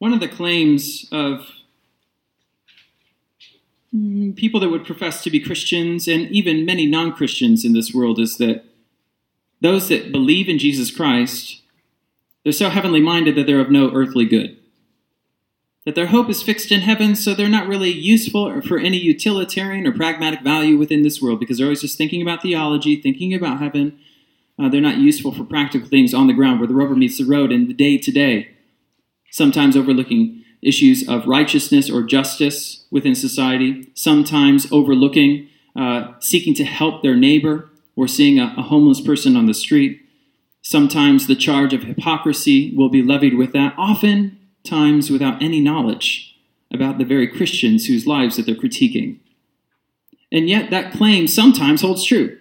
One of the claims of people that would profess to be Christians and even many non-Christians in this world is that those that believe in Jesus Christ, they're so heavenly minded that they're of no earthly good. That their hope is fixed in heaven, so they're not really useful or for any utilitarian or pragmatic value within this world because they're always just thinking about theology, thinking about heaven. They're not useful for practical things on the ground where the rubber meets the road in the day-to-day, sometimes overlooking issues of righteousness or justice within society, sometimes overlooking seeking to help their neighbor or seeing a homeless person on the street. Sometimes the charge of hypocrisy will be levied with that, oftentimes without any knowledge about the very Christians whose lives that they're critiquing. And yet that claim sometimes holds true.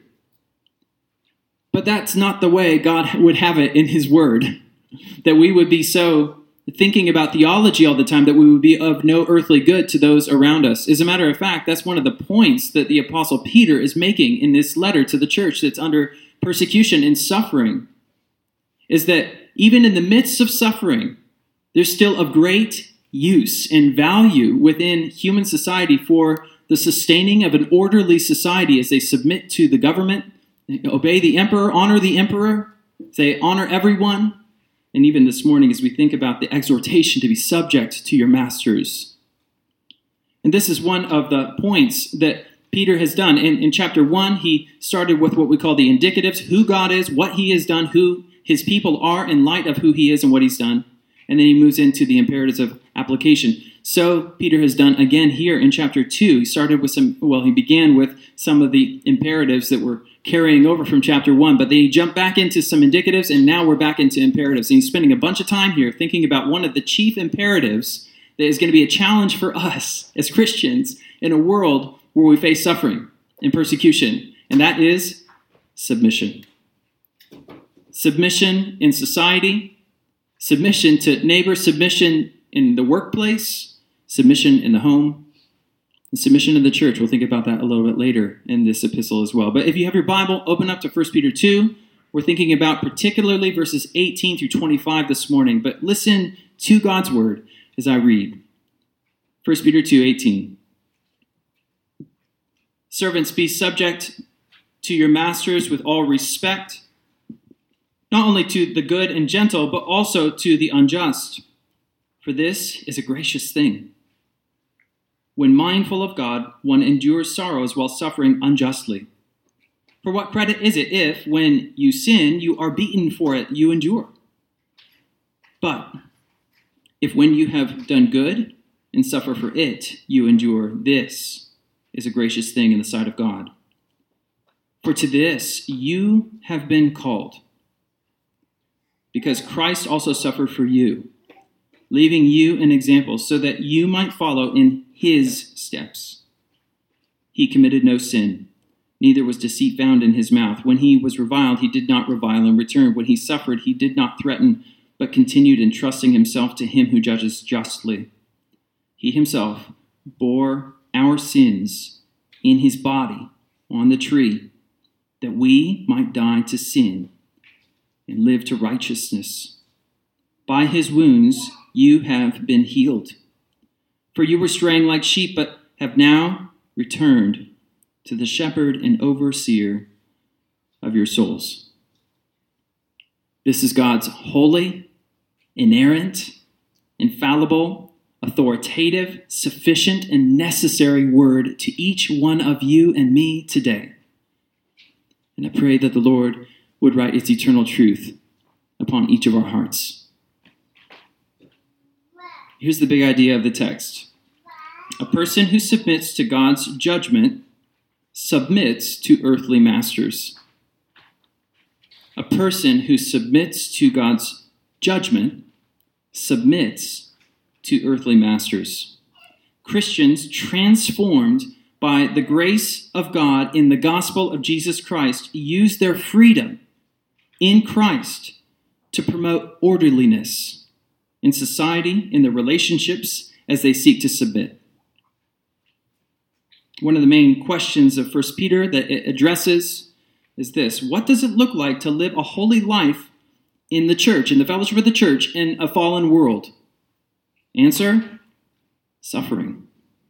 But that's not the way God would have it in his word, that we would be so thinking about theology all the time that we would be of no earthly good to those around us. As a matter of fact, that's one of the points that the Apostle Peter is making in this letter to the church that's under persecution and suffering, is that even in the midst of suffering, there's still of great use and value within human society for the sustaining of an orderly society as they submit to the government, obey the emperor, honor the emperor, say honor everyone. And even this morning as we think about the exhortation to be subject to your masters. And this is one of the points that Peter has done. In chapter 1, he started with what we call the indicatives, who God is, what he has done, who his people are in light of who he is and what he's done. And then he moves into the imperatives of application. So Peter has done again here in chapter 2. He started with he began with some of the imperatives that were carrying over from chapter 1, but then he jumped back into some indicatives, and now we're back into imperatives. And he's spending a bunch of time here thinking about one of the chief imperatives that is going to be a challenge for us as Christians in a world where we face suffering and persecution, and that is submission. Submission in society, submission to neighbors, submission in the workplace, submission in the home, and submission in the church. We'll think about that a little bit later in this epistle as well. But if you have your Bible, open up to 1 Peter 2. We're thinking about particularly verses 18 through 25 this morning. But listen to God's word as I read. 1 Peter 2:18. Servants, be subject to your masters with all respect, not only to the good and gentle, but also to the unjust. For this is a gracious thing. When mindful of God, one endures sorrows while suffering unjustly. For what credit is it if, when you sin, you are beaten for it, you endure? But if when you have done good and suffer for it, you endure, this is a gracious thing in the sight of God. For to this you have been called, because Christ also suffered for you, leaving you an example so that you might follow in his steps. He committed no sin, neither was deceit found in his mouth. When he was reviled, he did not revile in return. When he suffered, he did not threaten, but continued entrusting himself to him who judges justly. He himself bore our sins in his body on the tree, that we might die to sin and live to righteousness. By his wounds you have been healed. For you were straying like sheep, but have now returned to the shepherd and overseer of your souls. This is God's holy, inerrant, infallible, authoritative, sufficient, and necessary word to each one of you and me today. And I pray that the Lord would write its eternal truth upon each of our hearts. Here's the big idea of the text. A person who submits to God's judgment submits to earthly masters. A person who submits to God's judgment submits to earthly masters. Christians transformed by the grace of God in the gospel of Jesus Christ use their freedom in Christ to promote orderliness in society, in their relationships, as they seek to submit. One of the main questions of 1 Peter that it addresses is this: what does it look like to live a holy life in the church, in the fellowship of the church, in a fallen world? Answer, suffering.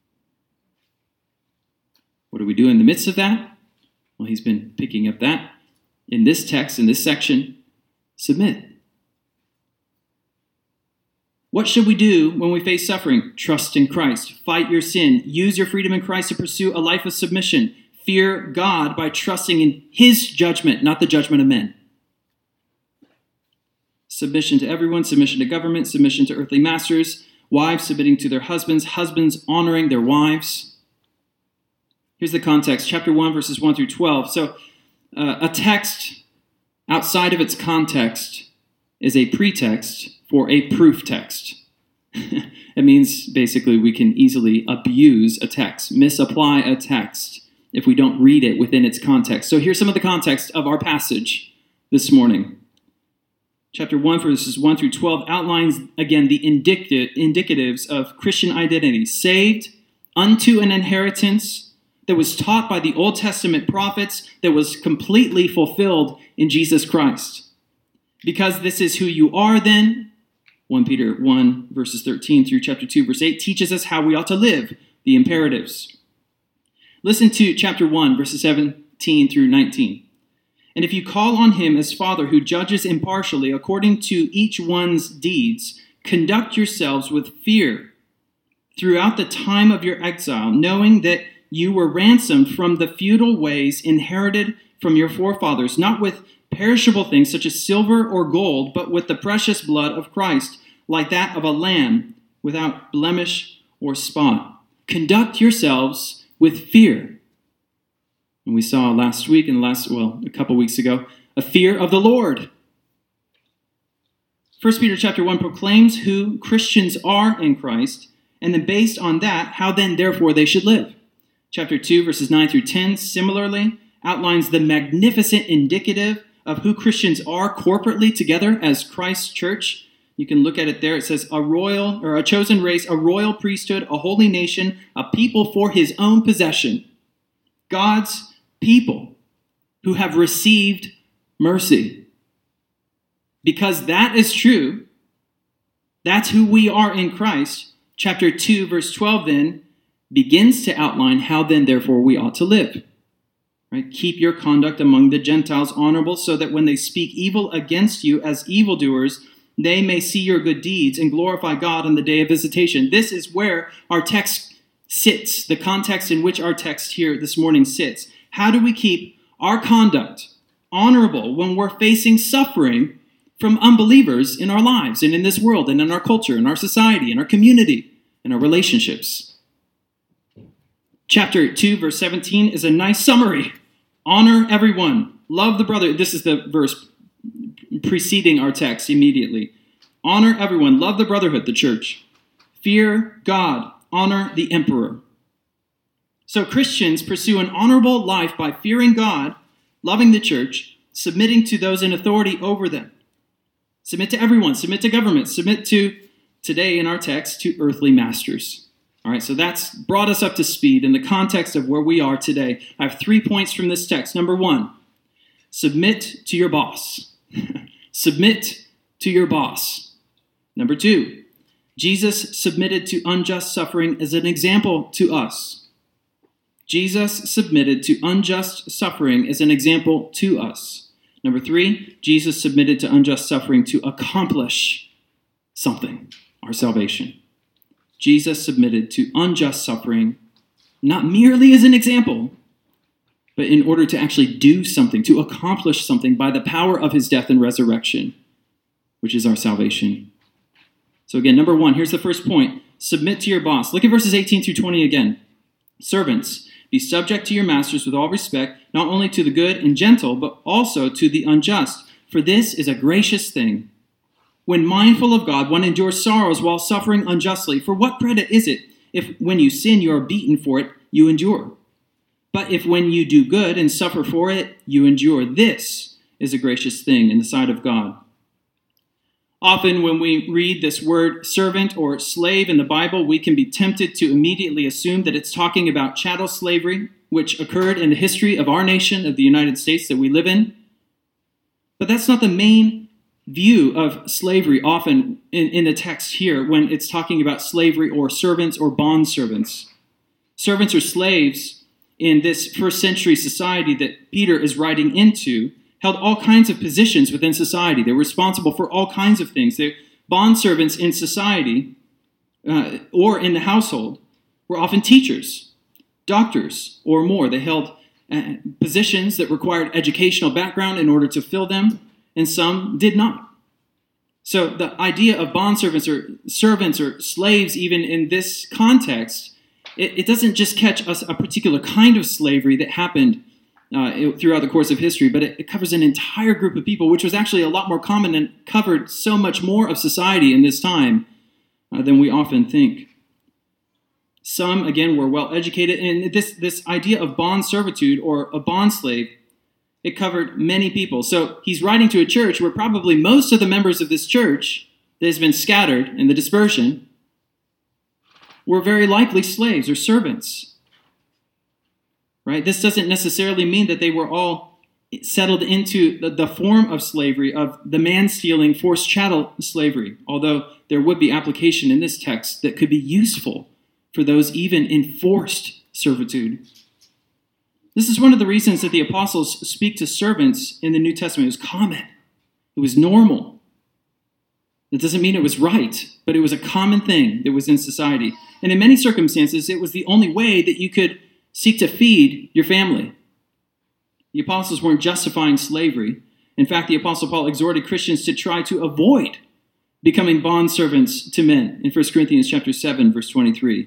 What do we do in the midst of that? Well, he's been picking up that in this text, in this section. Submit. What should we do when we face suffering? Trust in Christ. Fight your sin. Use your freedom in Christ to pursue a life of submission. Fear God by trusting in his judgment, not the judgment of men. Submission to everyone, submission to government, submission to earthly masters, wives submitting to their husbands, husbands honoring their wives. Here's the context, chapter 1, verses 1 through 12. So a text outside of its context is a pretext for a proof text. It means basically we can easily abuse a text, misapply a text if we don't read it within its context. So here's some of the context of our passage this morning. Chapter 1, verses 1 through 12 outlines, again, the indicatives of Christian identity. Saved unto an inheritance that was taught by the Old Testament prophets, that was completely fulfilled in Jesus Christ. Because this is who you are then, 1 Peter 1, verses 13 through chapter 2, verse 8, teaches us how we ought to live, the imperatives. Listen to chapter 1, verses 17 through 19. And if you call on him as Father who judges impartially according to each one's deeds, conduct yourselves with fear throughout the time of your exile, knowing that you were ransomed from the futile ways inherited from your forefathers, not with perishable things such as silver or gold, but with the precious blood of Christ, like that of a lamb, without blemish or spot. Conduct yourselves with fear. And we saw last week and a couple weeks ago, a fear of the Lord. 1 Peter chapter 1 proclaims who Christians are in Christ, and then based on that, how then therefore they should live. Chapter 2, verses 9 through 10, similarly, outlines the magnificent indicative of who Christians are corporately together as Christ's church. You can look at it there. It says a chosen race, a royal priesthood, a holy nation, a people for his own possession. God's people who have received mercy. Because that is true, that's who we are in Christ. Chapter 2, verse 12 then begins to outline how then therefore we ought to live. Right? Keep your conduct among the Gentiles honorable, so that when they speak evil against you as evildoers, they may see your good deeds and glorify God on the day of visitation. This is where our text sits, the context in which our text here this morning sits. How do we keep our conduct honorable when we're facing suffering from unbelievers in our lives and in this world and in our culture, in our society, in our community, in our relationships? Chapter 2, verse 17 is a nice summary. Honor everyone. Love the brother. This is the verse preceding our text immediately. Honor everyone. Love the brotherhood, the church. Fear God. Honor the emperor. So Christians pursue an honorable life by fearing God, loving the church, submitting to those in authority over them. Submit to everyone. Submit to government. Submit to, today in our text, to earthly masters. All right, so that's brought us up to speed in the context of where we are today. I have 3 points from this text. Number 1, submit to your boss. Submit to your boss. Number 2, Jesus submitted to unjust suffering as an example to us. Jesus submitted to unjust suffering as an example to us. Number 3, Jesus submitted to unjust suffering to accomplish something, our salvation. Jesus submitted to unjust suffering, not merely as an example, but in order to actually do something, to accomplish something by the power of his death and resurrection, which is our salvation. So again, number 1, here's the first point. Submit to your boss. Look at verses 18 through 20 again. Servants, be subject to your masters with all respect, not only to the good and gentle, but also to the unjust. For this is a gracious thing. When mindful of God, one endures sorrows while suffering unjustly. For what credit is it if when you sin you are beaten for it, you endure? But if when you do good and suffer for it, you endure, this is a gracious thing in the sight of God. Often when we read this word servant or slave in the Bible, we can be tempted to immediately assume that it's talking about chattel slavery, which occurred in the history of our nation, of the United States that we live in. But that's not the main view of slavery often in the text here when it's talking about slavery or servants or bondservants. Servants or slaves in this first century society that Peter is writing into held all kinds of positions within society. They were responsible for all kinds of things. Bondservants in society or in the household were often teachers, doctors, or more. They held positions that required educational background in order to fill them, and some did not. So the idea of bondservants or servants or slaves, even in this context, it doesn't just catch us a particular kind of slavery that happened throughout the course of history, but it covers an entire group of people, which was actually a lot more common and covered so much more of society in this time than we often think. Some, again, were well educated, and this idea of bond servitude or a bond slave, it covered many people. So he's writing to a church where probably most of the members of this church that has been scattered in the dispersion were very likely slaves or servants. Right? This doesn't necessarily mean that they were all settled into the form of slavery, of the man-stealing, forced chattel slavery, although there would be application in this text that could be useful for those even in forced servitude. This is one of the reasons that the apostles speak to servants in the New Testament. It was common. It was normal. It doesn't mean it was right, but it was a common thing that was in society. And in many circumstances, it was the only way that you could seek to feed your family. The apostles weren't justifying slavery. In fact, the apostle Paul exhorted Christians to try to avoid becoming bondservants to men in 1 Corinthians chapter 7, verse 23.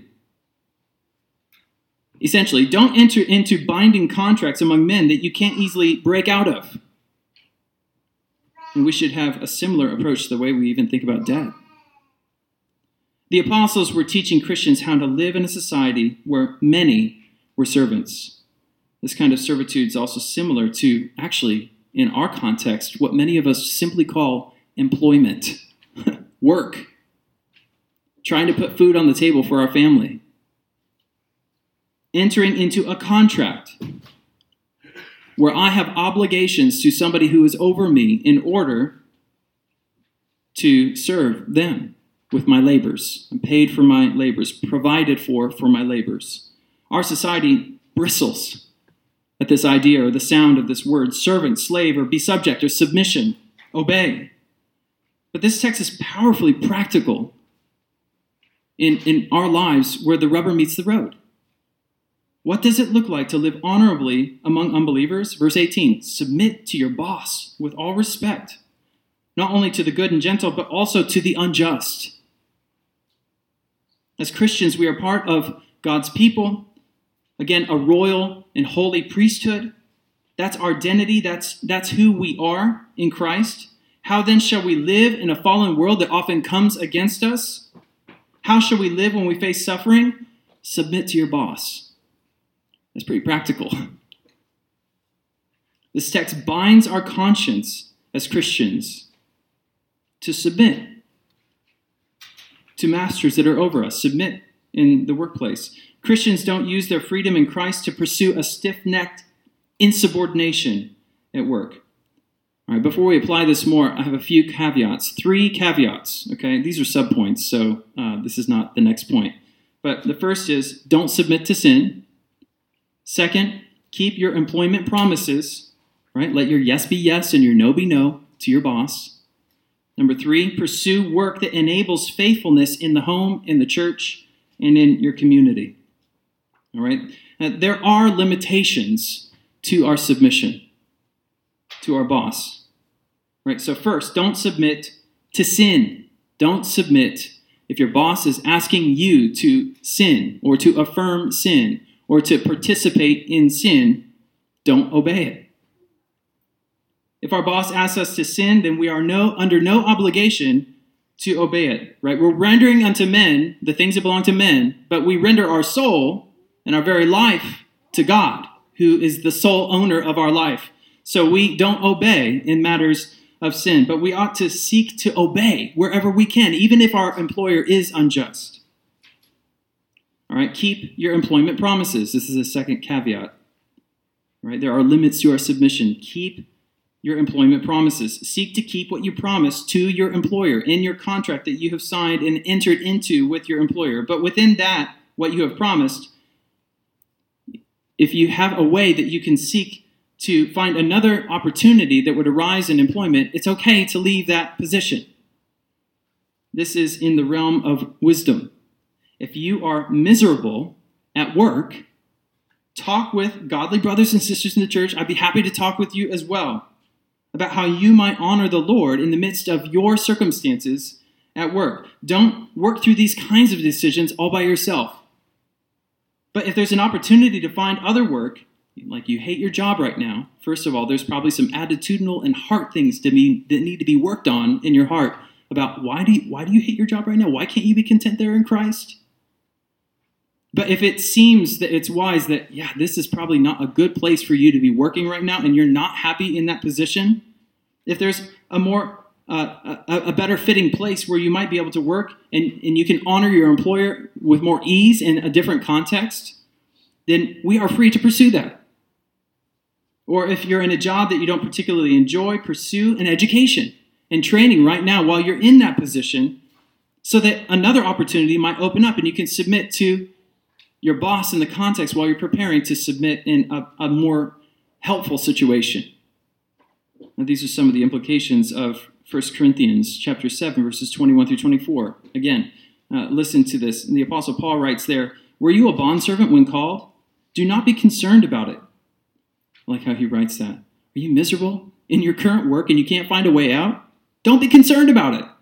Essentially, don't enter into binding contracts among men that you can't easily break out of. And we should have a similar approach to the way we even think about debt. The apostles were teaching Christians how to live in a society where many were servants. This kind of servitude is also similar to, actually, in our context, what many of us simply call employment, work, trying to put food on the table for our family. Entering into a contract where I have obligations to somebody who is over me in order to serve them with my labors. I'm paid for my labors, provided for my labors. Our society bristles at this idea or the sound of this word, servant, slave, or be subject, or submission, obey. But this text is powerfully practical in our lives where the rubber meets the road. What does it look like to live honorably among unbelievers? Verse 18, submit to your boss with all respect, not only to the good and gentle, but also to the unjust. As Christians, we are part of God's people. Again, a royal and holy priesthood. That's our identity. That's who we are in Christ. How then shall we live in a fallen world that often comes against us? How shall we live when we face suffering? Submit to your boss. That's pretty practical. This text binds our conscience as Christians to submit to masters that are over us. Submit in the workplace. Christians don't use their freedom in Christ to pursue a stiff-necked insubordination at work. All right, before we apply this more, I have a few caveats. 3 caveats, okay? These are subpoints, so this is not the next point. But the first is, don't submit to sin. Second, keep your employment promises, right? Let your yes be yes and your no be no to your boss. Number 3, pursue work that enables faithfulness in the home, in the church, and in your community. All right? There are limitations to our submission to our boss. Right? So first, don't submit to sin. Don't submit if your boss is asking you to sin or to affirm sin or to participate in sin, don't obey it. If our boss asks us to sin, then we are under no obligation to obey it, right? We're rendering unto men the things that belong to men, but we render our soul and our very life to God, who is the sole owner of our life. So we don't obey in matters of sin, but we ought to seek to obey wherever we can, even if our employer is unjust. All right, keep your employment promises. This is a second caveat. Right? There are limits to our submission. Keep your employment promises. Seek to keep what you promised to your employer in your contract that you have signed and entered into with your employer. But within that, what you have promised, if you have a way that you can seek to find another opportunity that would arise in employment, it's okay to leave that position. This is in the realm of wisdom. If you are miserable at work, talk with godly brothers and sisters in the church. I'd be happy to talk with you as well about how you might honor the Lord in the midst of your circumstances at work. Don't work through these kinds of decisions all by yourself. But if there's an opportunity to find other work, like you hate your job right now, first of all, there's probably some attitudinal and heart things that need to be worked on in your heart about why do you hate your job right now? Why can't you be content there in Christ? But if it seems that it's wise that, this is probably not a good place for you to be working right now and you're not happy in that position, if there's a better fitting place where you might be able to work and you can honor your employer with more ease in a different context, then we are free to pursue that. Or if you're in a job that you don't particularly enjoy, pursue an education and training right now while you're in that position so that another opportunity might open up and you can submit to your boss in the context while you're preparing to submit in a more helpful situation. Now, these are some of the implications of 1 Corinthians chapter 7, verses 21 through 24. Again, listen to this. The Apostle Paul writes there, "Were you a bondservant when called? Do not be concerned about it." I like how he writes that. Are you miserable in your current work and you can't find a way out? Don't be concerned about it.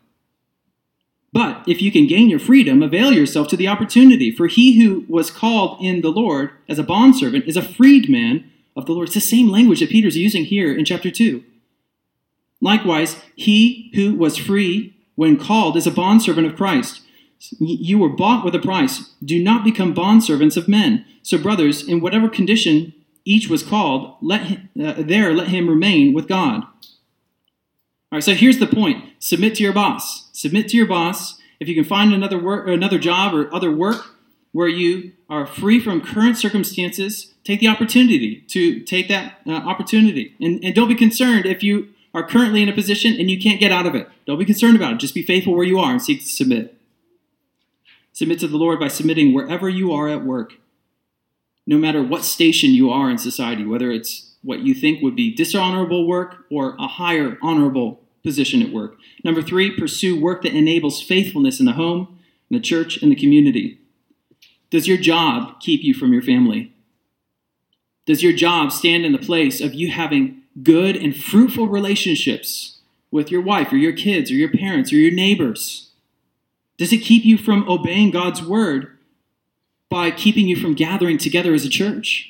But if you can gain your freedom, avail yourself to the opportunity. For he who was called in the Lord as a bondservant is a freedman of the Lord. It's the same language that Peter's using here in chapter 2. Likewise, he who was free when called is a bondservant of Christ. You were bought with a price. Do not become bondservants of men. So brothers, in whatever condition each was called, let him remain with God. All right, so here's the point. Submit to your boss. Submit to your boss. If you can find another job or other work where you are free from current circumstances, take the opportunity to take that opportunity. And don't be concerned if you are currently in a position and you can't get out of it. Don't be concerned about it. Just be faithful where you are and seek to submit. Submit to the Lord by submitting wherever you are at work. No matter what station you are in society, whether it's what you think would be dishonorable work or a higher honorable position at work. Number 3, pursue work that enables faithfulness in the home, in the church, and the community. Does your job keep you from your family? Does your job stand in the place of you having good and fruitful relationships with your wife or your kids or your parents or your neighbors? Does it keep you from obeying God's word by keeping you from gathering together as a church?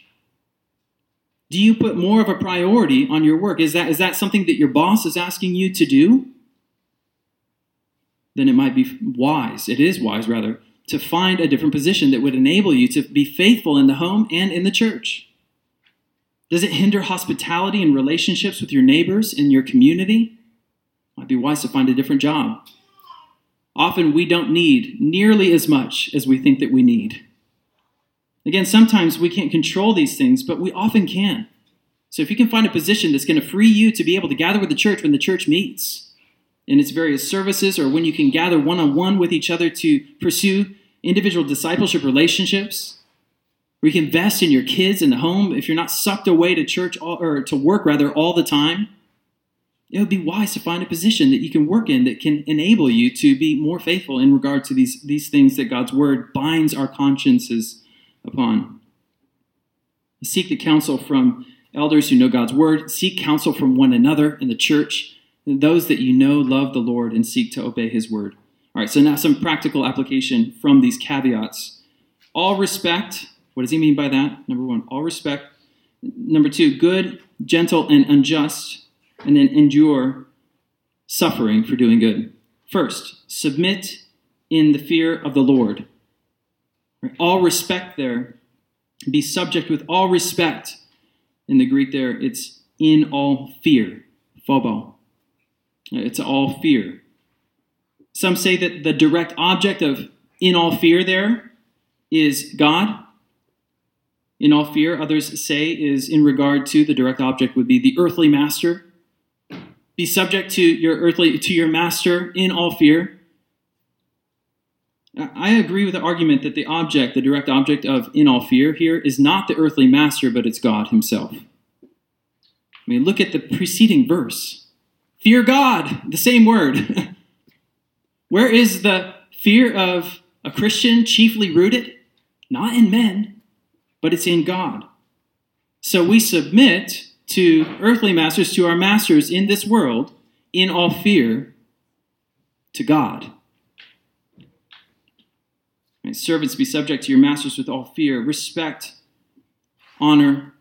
Do you put more of a priority on your work? Is that something that your boss is asking you to do? Then it might be wise, to find a different position that would enable you to be faithful in the home and in the church. Does it hinder hospitality and relationships with your neighbors in your community? It might be wise to find a different job. Often we don't need nearly as much as we think that we need. Again, sometimes we can't control these things, but we often can. So if you can find a position that's going to free you to be able to gather with the church when the church meets in its various services, or when you can gather one-on-one with each other to pursue individual discipleship relationships, or you can invest in your kids in the home if you're not sucked away to church or to work all the time, it would be wise to find a position that you can work in that can enable you to be more faithful in regard to these things that God's word binds our consciences upon. Seek the counsel from elders who know God's word. Seek counsel from one another in the church, and those that you know love the Lord and seek to obey his word. All right, so now some practical application from these caveats. All respect. What does he mean by that? Number 1, all respect. Number 2, good, gentle, and unjust. And then endure suffering for doing good. First, submit in the fear of the Lord. All respect there. Be subject with all respect. In the Greek there, it's in all fear. Phobo. It's all fear. Some say that the direct object of in all fear there is God. In all fear, others say, is in regard to the direct object would be the earthly master. Be subject to your master in all fear. I agree with the argument that the direct object of in all fear here is not the earthly master, but it's God himself. I mean, look at the preceding verse. Fear God, the same word. Where is the fear of a Christian chiefly rooted? Not in men, but it's in God. So we submit to earthly masters, to our masters in this world, in all fear, to God. Right? Servants, be subject to your masters with all fear, respect, honor.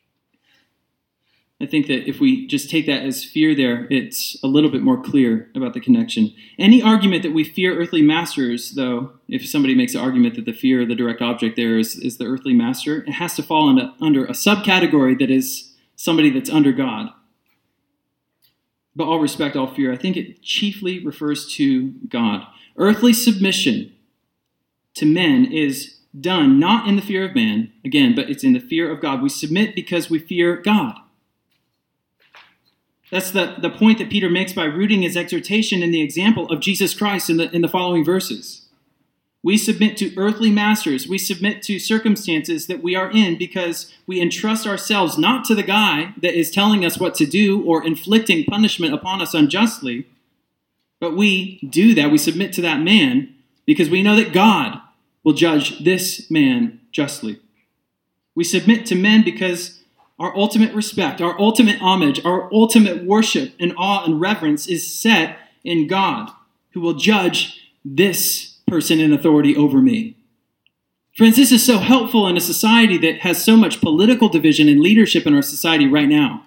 I think that if we just take that as fear there, it's a little bit more clear about the connection. Any argument that we fear earthly masters, though, if somebody makes an argument that the fear, the direct object there is the earthly master, it has to fall under a subcategory that is somebody that's under God. But all respect, all fear, I think it chiefly refers to God. Earthly submission to men is done not in the fear of man, again, but it's in the fear of God. We submit because we fear God. That's the point that Peter makes by rooting his exhortation in the example of Jesus Christ in the following verses. We submit to earthly masters. We submit to circumstances that we are in because we entrust ourselves not to the guy that is telling us what to do or inflicting punishment upon us unjustly, but we do that. We submit to that man because we know that God will judge this man justly. We submit to men because our ultimate respect, our ultimate homage, our ultimate worship and awe and reverence is set in God, who will judge this person in authority over me. Friends, this is so helpful in a society that has so much political division and leadership in our society right now.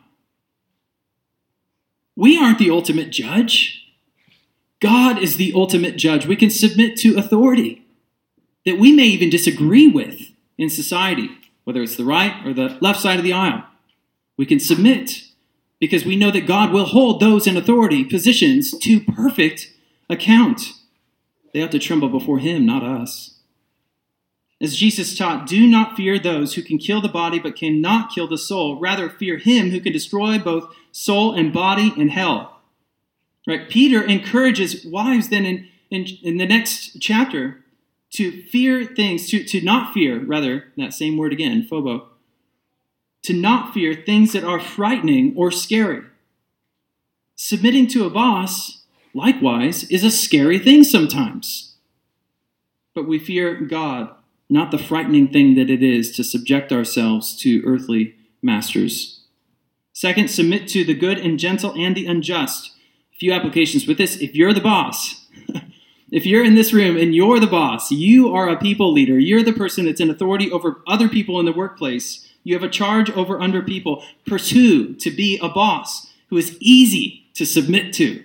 We aren't the ultimate judge. God is the ultimate judge. We can submit to authority that we may even disagree with in society, whether it's the right or the left side of the aisle. We can submit because we know that God will hold those in authority positions to perfect account. They have to tremble before him, not us. As Jesus taught, do not fear those who can kill the body but cannot kill the soul. Rather, fear him who can destroy both soul and body in hell. Right? Peter encourages wives then in the next chapter to fear things, to not fear, rather, that same word again, phobo, to not fear things that are frightening or scary. Submitting to a boss, likewise, is a scary thing sometimes. But we fear God, not the frightening thing that it is to subject ourselves to earthly masters. Second, submit to the good and gentle and the unjust. A few applications with this. If you're the boss, if you're in this room and you're the boss, you are a people leader, you're the person that's in authority over other people in the workplace, you have a charge over under people, pursue to be a boss who is easy to submit to.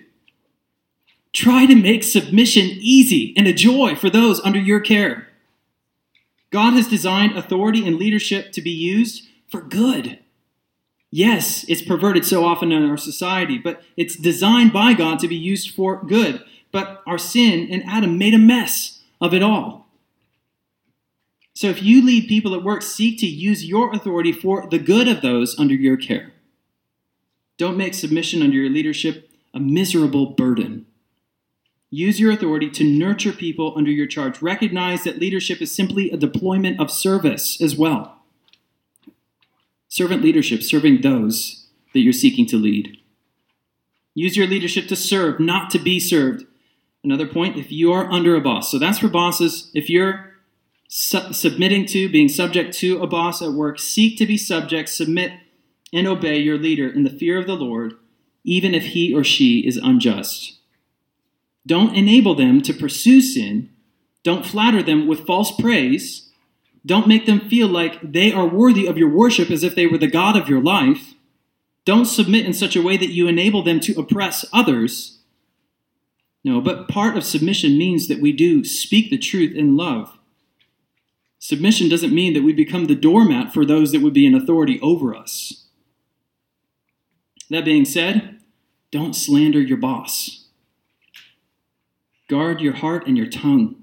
Try to make submission easy and a joy for those under your care. God has designed authority and leadership to be used for good. Yes, it's perverted so often in our society, but it's designed by God to be used for good. But our sin in Adam made a mess of it all. So if you lead people at work, seek to use your authority for the good of those under your care. Don't make submission under your leadership a miserable burden. Use your authority to nurture people under your charge. Recognize that leadership is simply a deployment of service as well. Servant leadership, serving those that you're seeking to lead. Use your leadership to serve, not to be served. Another point, if you are under a boss. So that's for bosses. If you're submitting to, being subject to a boss at work, seek to be subject, submit, and obey your leader in the fear of the Lord, even if he or she is unjust. Don't enable them to pursue sin. Don't flatter them with false praise. Don't make them feel like they are worthy of your worship as if they were the God of your life. Don't submit in such a way that you enable them to oppress others. No, but part of submission means that we do speak the truth in love. Submission doesn't mean that we become the doormat for those that would be in authority over us. That being said, don't slander your boss. Guard your heart and your tongue.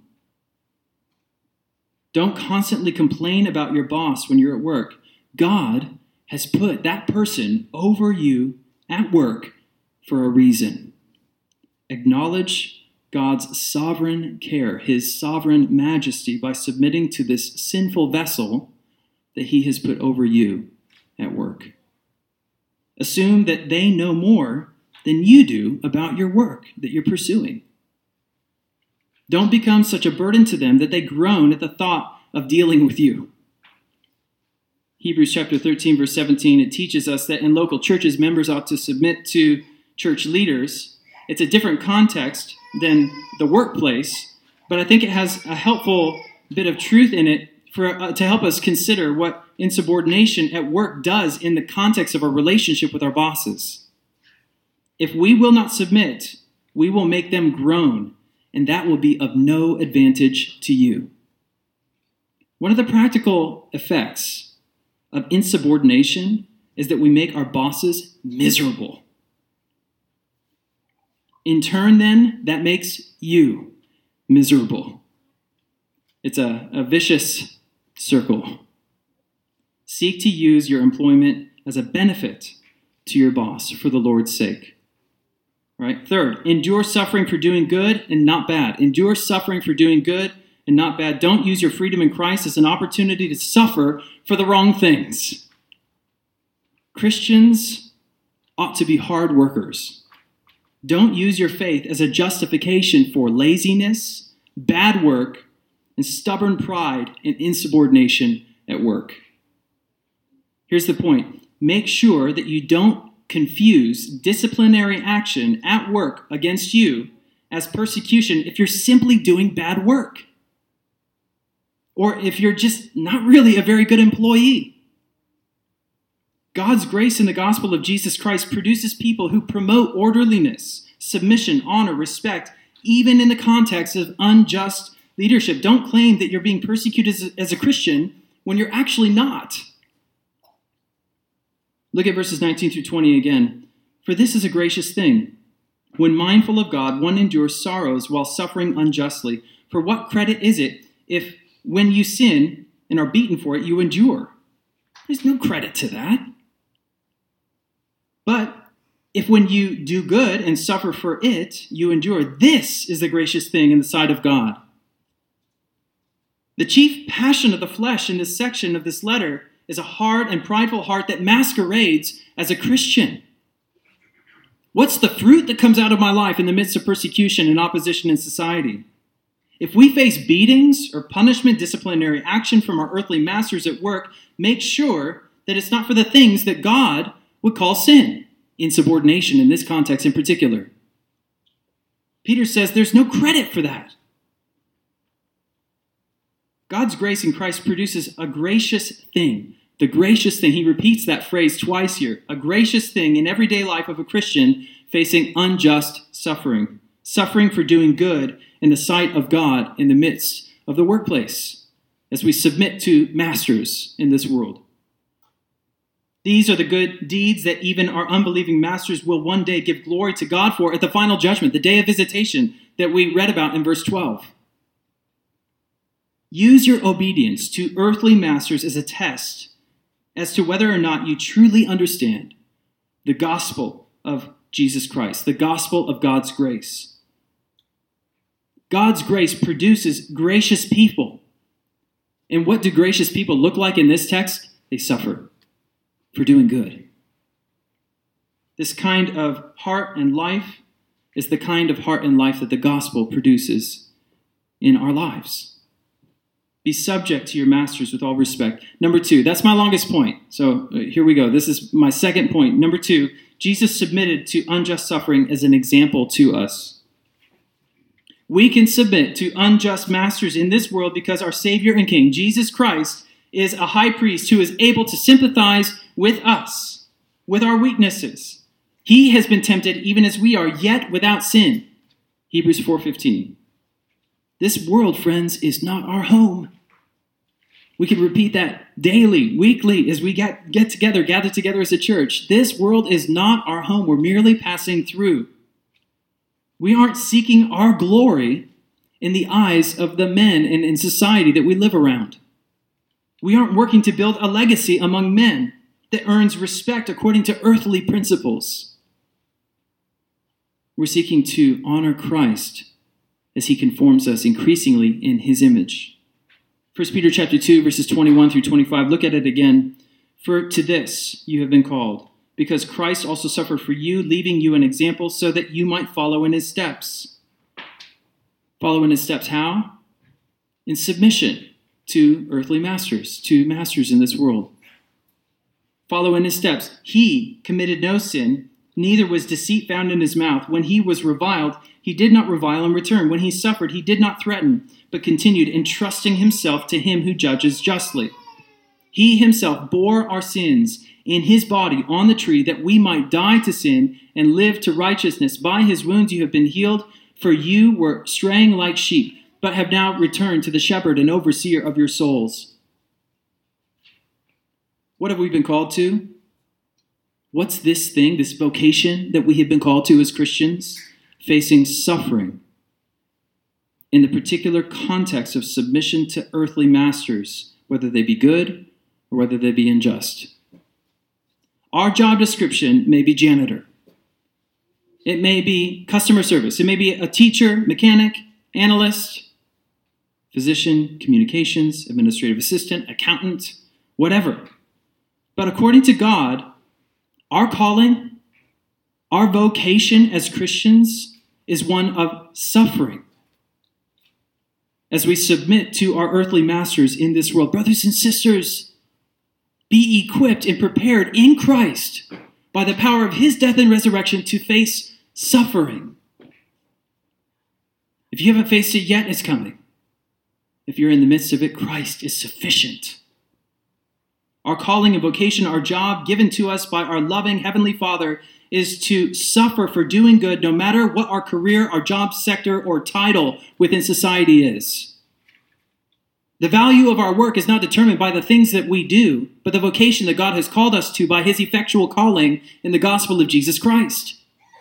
Don't constantly complain about your boss when you're at work. God has put that person over you at work for a reason. Acknowledge God's sovereign care, his sovereign majesty by submitting to this sinful vessel that he has put over you at work. Assume that they know more than you do about your work that you're pursuing. Don't become such a burden to them that they groan at the thought of dealing with you. Hebrews chapter 13, verse 17, it teaches us that in local churches, members ought to submit to church leaders. It's a different context than the workplace, but I think it has a helpful bit of truth in it to help us consider what insubordination at work does in the context of our relationship with our bosses. If we will not submit, we will make them groan, and that will be of no advantage to you. One of the practical effects of insubordination is that we make our bosses miserable. In turn, then, that makes you miserable. It's a vicious circle. Seek to use your employment as a benefit to your boss for the Lord's sake. Right? Third, endure suffering for doing good and not bad. Endure suffering for doing good and not bad. Don't use your freedom in Christ as an opportunity to suffer for the wrong things. Christians ought to be hard workers. Don't use your faith as a justification for laziness, bad work, and stubborn pride and insubordination at work. Here's the point. Make sure that you don't confuse disciplinary action at work against you as persecution if you're simply doing bad work, or if you're just not really a very good employee. God's grace in the gospel of Jesus Christ produces people who promote orderliness, submission, honor, respect, even in the context of unjust leadership. Don't claim that you're being persecuted as a Christian when you're actually not. Look at verses 19 through 20 again. For this is a gracious thing. When mindful of God, one endures sorrows while suffering unjustly. For what credit is it if when you sin and are beaten for it, you endure? There's no credit to that. But if when you do good and suffer for it, you endure, this is the gracious thing in the sight of God. The chief passion of the flesh in this section of this letter is a hard and prideful heart that masquerades as a Christian. What's the fruit that comes out of my life in the midst of persecution and opposition in society? If we face beatings or punishment, disciplinary action from our earthly masters at work, make sure that it's not for the things that God would call sin, insubordination in this context in particular. Peter says there's no credit for that. God's grace in Christ produces a gracious thing. The gracious thing, he repeats that phrase twice here. A gracious thing in everyday life of a Christian facing unjust suffering. Suffering for doing good in the sight of God in the midst of the workplace as we submit to masters in this world. These are the good deeds that even our unbelieving masters will one day give glory to God for at the final judgment, the day of visitation that we read about in verse 12. Use your obedience to earthly masters as a test as to whether or not you truly understand the gospel of Jesus Christ, the gospel of God's grace. God's grace produces gracious people. And what do gracious people look like in this text? They suffer for doing good. This kind of heart and life is the kind of heart and life that the gospel produces in our lives. Be subject to your masters with all respect. Number 2, that's my longest point. So here we go. This is my second point. Number 2, Jesus submitted to unjust suffering as an example to us. We can submit to unjust masters in this world because our Savior and King, Jesus Christ, is a high priest who is able to sympathize with us, with our weaknesses. He has been tempted even as we are, yet without sin. Hebrews 4:15. This world, friends, is not our home. We can repeat that daily, weekly, as we gather together as a church. This world is not our home. We're merely passing through. We aren't seeking our glory in the eyes of the men and in society that we live around. We aren't working to build a legacy among men that earns respect according to earthly principles. We're seeking to honor Christ as he conforms us increasingly in his image. 1 Peter chapter 2, verses 21 through 25. Look at it again. For to this you have been called, because Christ also suffered for you, leaving you an example so that you might follow in his steps. Follow in his steps how? In submission to earthly masters, to masters in this world. Follow in his steps. He committed no sin, neither was deceit found in his mouth. When he was reviled, he did not revile in return. When he suffered, he did not threaten, but continued entrusting himself to him who judges justly. He himself bore our sins in his body on the tree, that we might die to sin and live to righteousness. By his wounds you have been healed, for you were straying like sheep, but have now returned to the shepherd and overseer of your souls. What have we been called to? What's this thing, this vocation that we have been called to as Christians? Facing suffering in the particular context of submission to earthly masters, whether they be good or whether they be unjust. Our job description may be janitor. It may be customer service. It may be a teacher, mechanic, analyst, physician, communications, administrative assistant, accountant, whatever. But according to God, our calling, our vocation as Christians is one of suffering as we submit to our earthly masters in this world. Brothers and sisters, be equipped and prepared in Christ by the power of his death and resurrection to face suffering. If you haven't faced it yet, it's coming. If you're in the midst of it, Christ is sufficient. Our calling and vocation, our job given to us by our loving Heavenly Father, is to suffer for doing good no matter what our career, our job sector, or title within society is. The value of our work is not determined by the things that we do, but the vocation that God has called us to by his effectual calling in the gospel of Jesus Christ.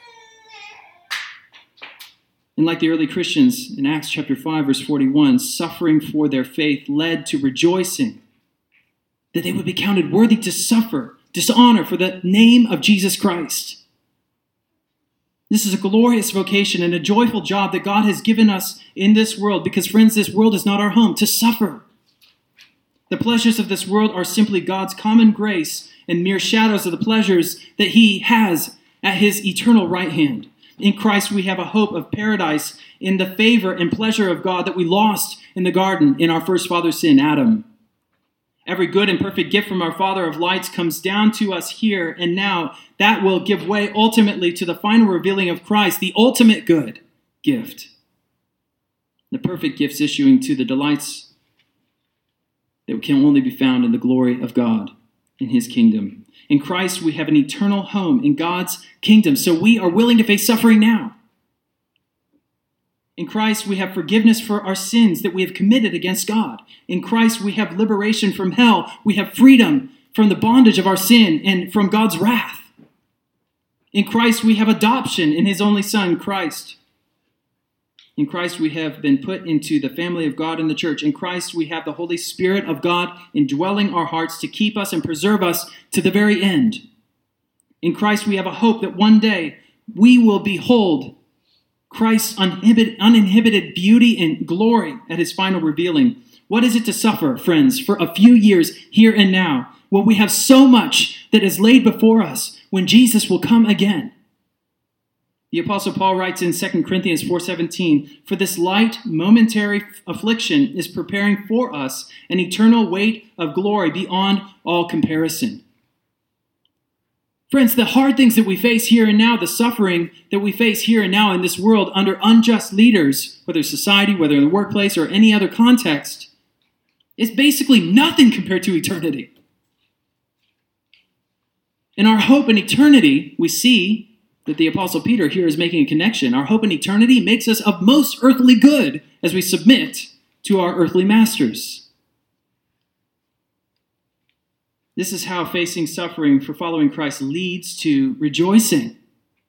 And like the early Christians in Acts chapter 5, verse 41, suffering for their faith led to rejoicing that they would be counted worthy to suffer dishonor for the name of Jesus Christ. This is a glorious vocation and a joyful job that God has given us in this world because, friends, this world is not our home, to suffer. The pleasures of this world are simply God's common grace and mere shadows of the pleasures that he has at his eternal right hand. In Christ, we have a hope of paradise in the favor and pleasure of God that we lost in the garden in our first father's sin, Adam. Every good and perfect gift from our Father of lights comes down to us here and now. That will give way ultimately to the final revealing of Christ, the ultimate good gift. The perfect gifts issuing to the delights that can only be found in the glory of God in his kingdom. In Christ, we have an eternal home in God's kingdom, so we are willing to face suffering now. In Christ, we have forgiveness for our sins that we have committed against God. In Christ, we have liberation from hell. We have freedom from the bondage of our sin and from God's wrath. In Christ, we have adoption in his only Son, Christ. In Christ, we have been put into the family of God in the church. In Christ, we have the Holy Spirit of God indwelling our hearts to keep us and preserve us to the very end. In Christ, we have a hope that one day we will behold Christ's uninhibited beauty and glory at his final revealing. What is it to suffer, friends, for a few years here and now, when we have so much that is laid before us when Jesus will come again? The Apostle Paul writes in 2 Corinthians 4:17, "For this light, momentary affliction is preparing for us an eternal weight of glory beyond all comparison." Friends, the hard things that we face here and now, the suffering that we face here and now in this world under unjust leaders, whether society, whether in the workplace, or any other context, is basically nothing compared to eternity. In our hope in eternity, we see that the Apostle Peter here is making a connection. Our hope in eternity makes us of most earthly good as we submit to our earthly masters. This is how facing suffering for following Christ leads to rejoicing.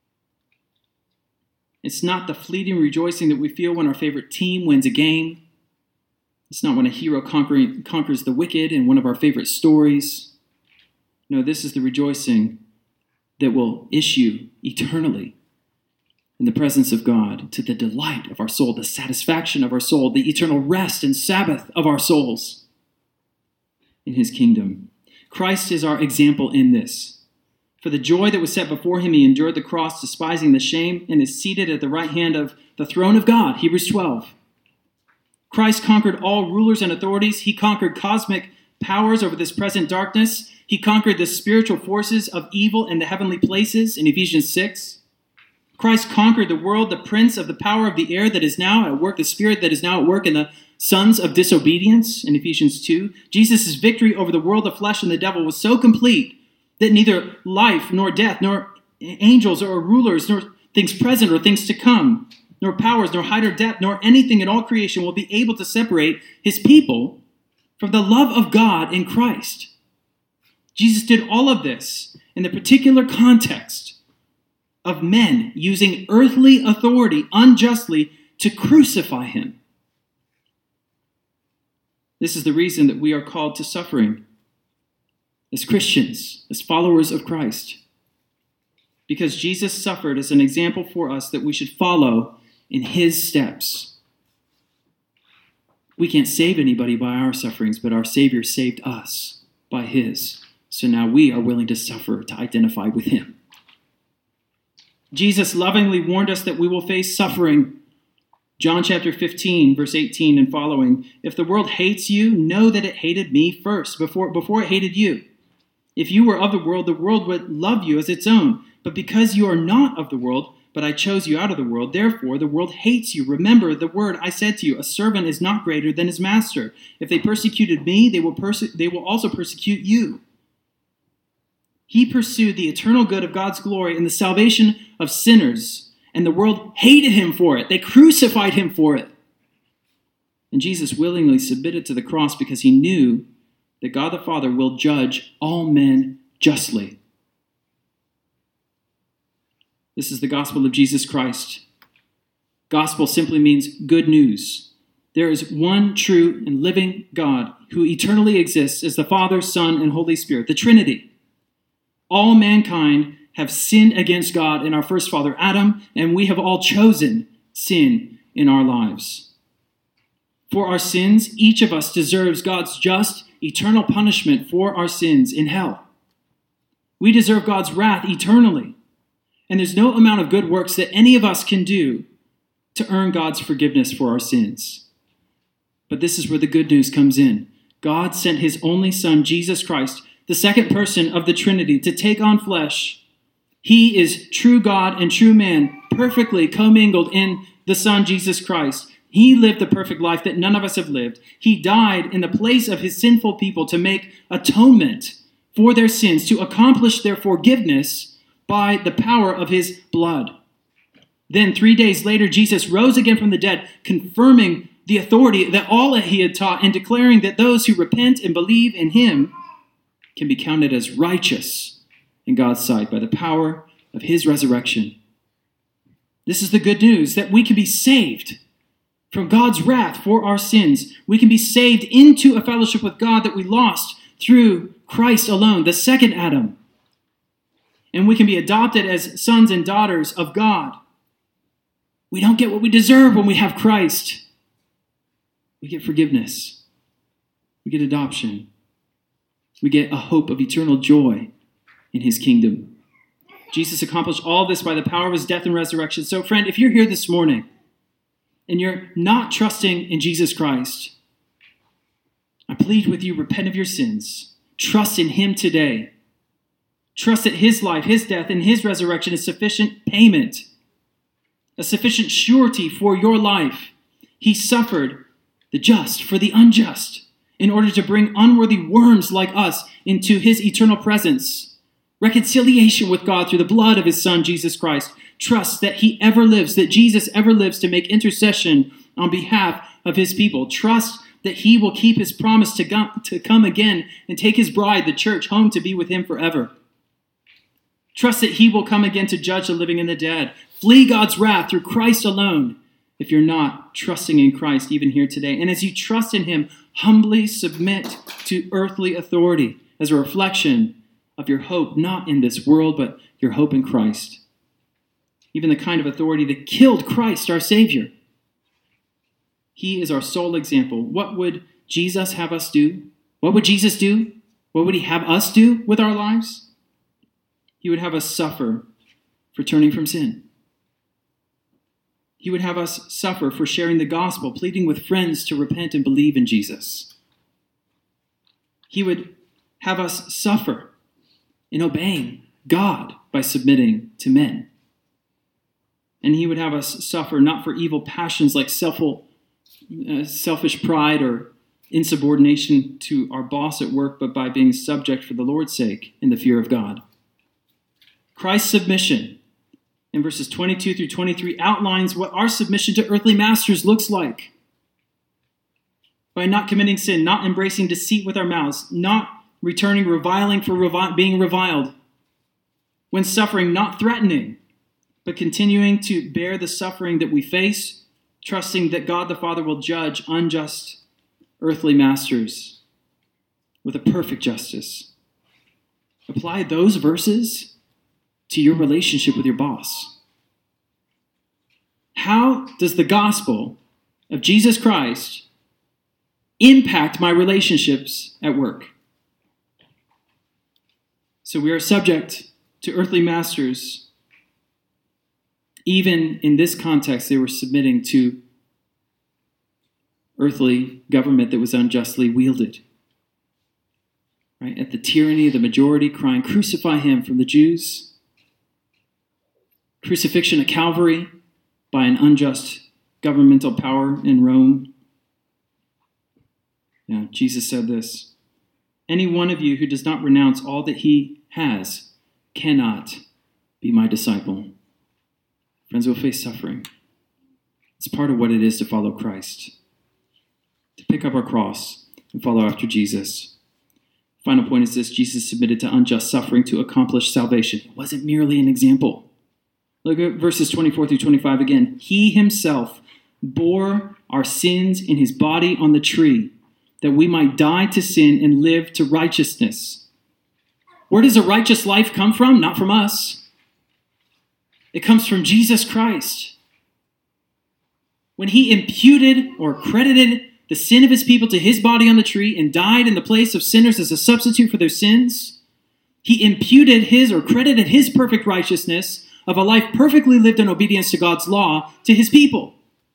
It's not the fleeting rejoicing that we feel when our favorite team wins a game. It's not when a hero conquers the wicked in one of our favorite stories. No, this is the rejoicing that will issue eternally in the presence of God, to the delight of our soul, the satisfaction of our soul, the eternal rest and Sabbath of our souls in his kingdom. Christ is our example in this. For the joy that was set before him, he endured the cross, despising the shame, and is seated at the right hand of the throne of God. Hebrews 12. Christ conquered all rulers and authorities. He conquered cosmic powers over this present darkness. He conquered the spiritual forces of evil in the heavenly places in Ephesians 6. Christ conquered the world, the prince of the power of the air that is now at work, the spirit that is now at work in the sons of disobedience in Ephesians 2. Jesus' victory over the world, the flesh, and the devil was so complete that neither life nor death, nor angels or rulers, nor things present or things to come, nor powers, nor height or depth, nor anything in all creation will be able to separate his people from the love of God in Christ. Jesus did all of this in the particular context of men using earthly authority unjustly to crucify him. This is the reason that we are called to suffering as Christians, as followers of Christ. Because Jesus suffered as an example for us that we should follow in his steps. We can't save anybody by our sufferings, but our Savior saved us by his. So now we are willing to suffer to identify with him. Jesus lovingly warned us that we will face suffering. John chapter 15, verse 18 and following. If the world hates you, know that it hated me first, before it hated you. If you were of the world would love you as its own. But because you are not of the world, but I chose you out of the world, therefore the world hates you. Remember the word I said to you, a servant is not greater than his master. If they persecuted me, they will also persecute you. He pursued the eternal good of God's glory and the salvation of sinners, and the world hated him for it. They crucified him for it. And Jesus willingly submitted to the cross because he knew that God the Father will judge all men justly. This is the gospel of Jesus Christ. Gospel simply means good news. There is one true and living God who eternally exists as the Father, Son, and Holy Spirit, the Trinity. All mankind have sinned against God in our first father, Adam, and we have all chosen sin in our lives. For our sins, each of us deserves God's just, eternal punishment for our sins in hell. We deserve God's wrath eternally, and there's no amount of good works that any of us can do to earn God's forgiveness for our sins. But this is where the good news comes in. God sent his only Son, Jesus Christ, the second person of the Trinity, to take on flesh. He is true God and true man, perfectly commingled in the Son, Jesus Christ. He lived the perfect life that none of us have lived. He died in the place of his sinful people to make atonement for their sins, to accomplish their forgiveness by the power of his blood. Then 3 days later, Jesus rose again from the dead, confirming the authority that all that he had taught and declaring that those who repent and believe in him can be counted as righteous in God's sight by the power of his resurrection. This is the good news, that we can be saved from God's wrath for our sins. We can be saved into a fellowship with God that we lost through Christ alone, the second Adam. And we can be adopted as sons and daughters of God. We don't get what we deserve when we have Christ. We get forgiveness. We get adoption. We get a hope of eternal joy in his kingdom. Jesus accomplished all this by the power of his death and resurrection. So friend, if you're here this morning and you're not trusting in Jesus Christ, I plead with you, repent of your sins. Trust in him today. Trust that his life, his death, and his resurrection is sufficient payment, a sufficient surety for your life. He suffered the just for the unjust in order to bring unworthy worms like us into his eternal presence. Reconciliation with God through the blood of his Son, Jesus Christ. Trust that he ever lives, that Jesus ever lives to make intercession on behalf of his people. Trust that he will keep his promise to come again and take his bride, the church, home to be with him forever. Trust that he will come again to judge the living and the dead. Flee God's wrath through Christ alone if you're not trusting in Christ even here today. And as you trust in him, humbly submit to earthly authority as a reflection of your hope, not in this world, but your hope in Christ. even the kind of authority that killed Christ, our Savior. He is our sole example. What would Jesus have us do? What would Jesus do? What would he have us do with our lives? He would have us suffer for turning from sin. He would have us suffer for sharing the gospel, pleading with friends to repent and believe in Jesus. He would have us suffer in obeying God by submitting to men. And he would have us suffer not for evil passions like selfish pride or insubordination to our boss at work, but by being subject for the Lord's sake in the fear of God. Christ's submission in verses 22 through 23 outlines what our submission to earthly masters looks like. By not committing sin, not embracing deceit with our mouths, not returning reviling for being reviled. When suffering, not threatening, but continuing to bear the suffering that we face, trusting that God the Father will judge unjust earthly masters with a perfect justice. Apply those verses to your relationship with your boss. How does the gospel of Jesus Christ impact my relationships at work? So we are subject to earthly masters. Even in this context, they were submitting to earthly government that was unjustly wielded. Right? At the tyranny of the majority, crying, "Crucify him," from the Jews. Crucifixion at Calvary by an unjust governmental power in Rome. Yeah, Jesus said this: "Any one of you who does not renounce all that he has cannot be my disciple." Friends, we'll face suffering. It's part of what it is to follow Christ, to pick up our cross and follow after Jesus. Final point is this: Jesus submitted to unjust suffering to accomplish salvation. It wasn't merely an example. Look at verses 24 through 25 again. He himself bore our sins in his body on the tree, that we might die to sin and live to righteousness. Where does a righteous life come from? Not from us. It comes from Jesus Christ. When he imputed or credited the sin of his people to his body on the tree and died in the place of sinners as a substitute for their sins, he imputed his or credited his perfect righteousness of a life perfectly lived in obedience to God's law to his people.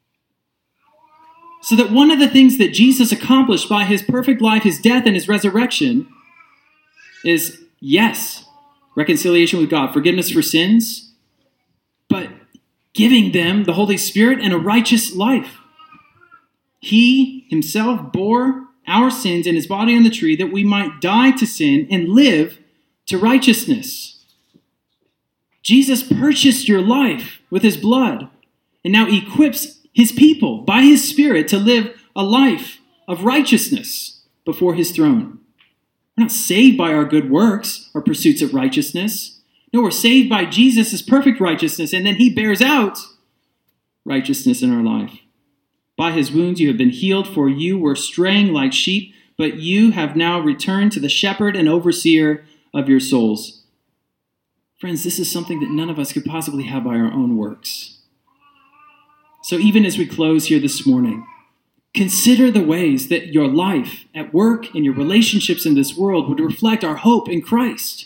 So that one of the things that Jesus accomplished by his perfect life, his death, and his resurrection is, yes, reconciliation with God, forgiveness for sins, but giving them the Holy Spirit and a righteous life. He himself bore our sins in his body on the tree that we might die to sin and live to righteousness. Jesus purchased your life with his blood and now equips his people by his Spirit to live a life of righteousness before his throne. We're not saved by our good works or pursuits of righteousness. No, we're saved by Jesus' perfect righteousness, and then he bears out righteousness in our life. By his wounds you have been healed, for you were straying like sheep, but you have now returned to the shepherd and overseer of your souls. Friends, this is something that none of us could possibly have by our own works. So even as we close here this morning, consider the ways that your life at work and your relationships in this world would reflect our hope in Christ.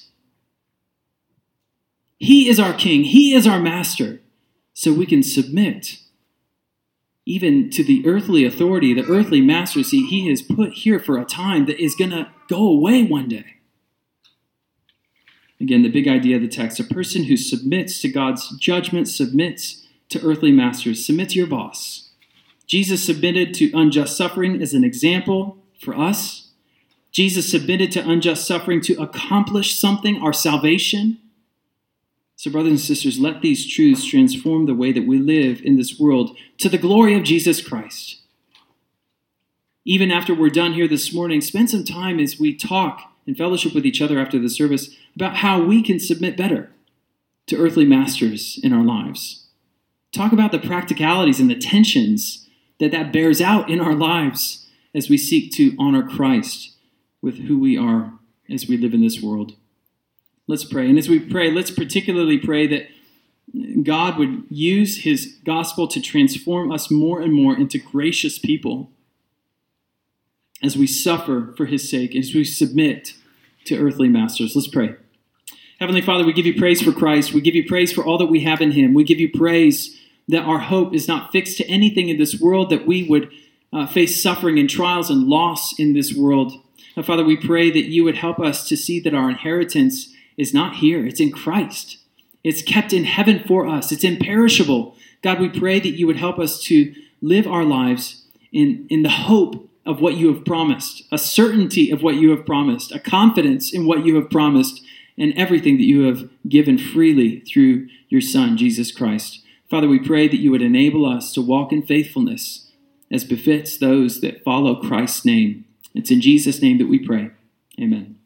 He is our King. He is our Master. So we can submit even to the earthly authority, the earthly masters he has put here for a time that is going to go away one day. Again, the big idea of the text: a person who submits to God's judgment, submits to earthly masters. Submit to your boss. Jesus submitted to unjust suffering as an example for us. Jesus submitted to unjust suffering to accomplish something, our salvation. So brothers and sisters, let these truths transform the way that we live in this world to the glory of Jesus Christ. Even after we're done here this morning, spend some time as we talk and fellowship with each other after the service about how we can submit better to earthly masters in our lives. Talk about the practicalities and the tensions that bears out in our lives as we seek to honor Christ with who we are as we live in this world. Let's pray. And as we pray, let's particularly pray that God would use his gospel to transform us more and more into gracious people as we suffer for his sake, as we submit to earthly masters. Let's pray. Heavenly Father, we give you praise for Christ. We give you praise for all that we have in him. We give you praise that our hope is not fixed to anything in this world, that we would face suffering and trials and loss in this world. Father, we pray that you would help us to see that our inheritance is not here. It's in Christ. It's kept in heaven for us. It's imperishable. God, we pray that you would help us to live our lives in the hope of what you have promised, a certainty of what you have promised, a confidence in what you have promised, and everything that you have given freely through your Son, Jesus Christ. Father, we pray that you would enable us to walk in faithfulness as befits those that follow Christ's name. It's in Jesus' name that we pray. Amen.